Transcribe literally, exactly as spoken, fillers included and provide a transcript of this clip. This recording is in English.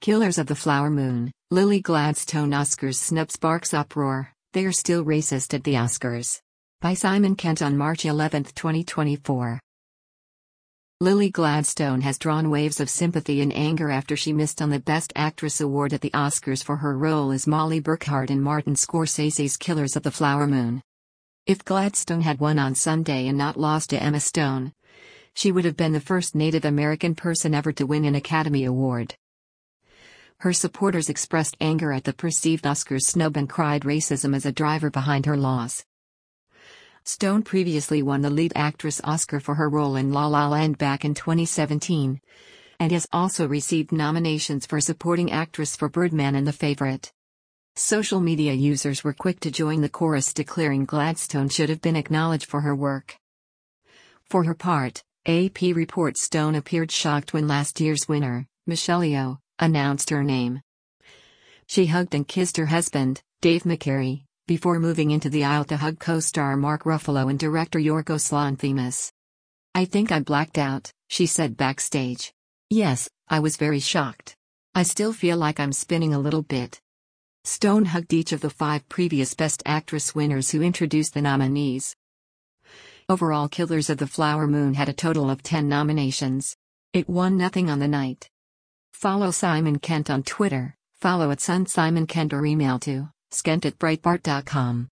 Killers of the Flower Moon, Lily Gladstone Oscars snub sparks uproar, they are still racist at the Oscars. By Simon Kent on March eleventh, twenty twenty-four. Lily Gladstone has drawn waves of sympathy and anger after she missed on the Best Actress award at the Oscars for her role as Molly Burkhart in Martin Scorsese's Killers of the Flower Moon. If Gladstone had won on Sunday and not lost to Emma Stone, she would have been the first Native American person ever to win an Academy Award. Her supporters expressed anger at the perceived Oscars snub and cried racism as a driver behind her loss. Stone previously won the lead actress Oscar for her role in La La Land back in twenty seventeen, and has also received nominations for supporting actress for Birdman and The Favorite. Social media users were quick to join the chorus declaring Gladstone should have been acknowledged for her work. For her part, A P reports Stone appeared shocked when last year's winner, Michelle Yeoh, announced her name. She hugged and kissed her husband, Dave McCary, before moving into the aisle to hug co-star Mark Ruffalo and director Yorgos Lanthimos. "I think I blacked out," she said backstage. "Yes, I was very shocked. I still feel like I'm spinning a little bit." Stone hugged each of the five previous Best Actress winners who introduced the nominees. Overall, Killers of the Flower Moon had a total of ten nominations. It won nothing on the night. Follow Simon Kent on Twitter, follow at Sun Simon Kent or email to skent at breitbart dot com.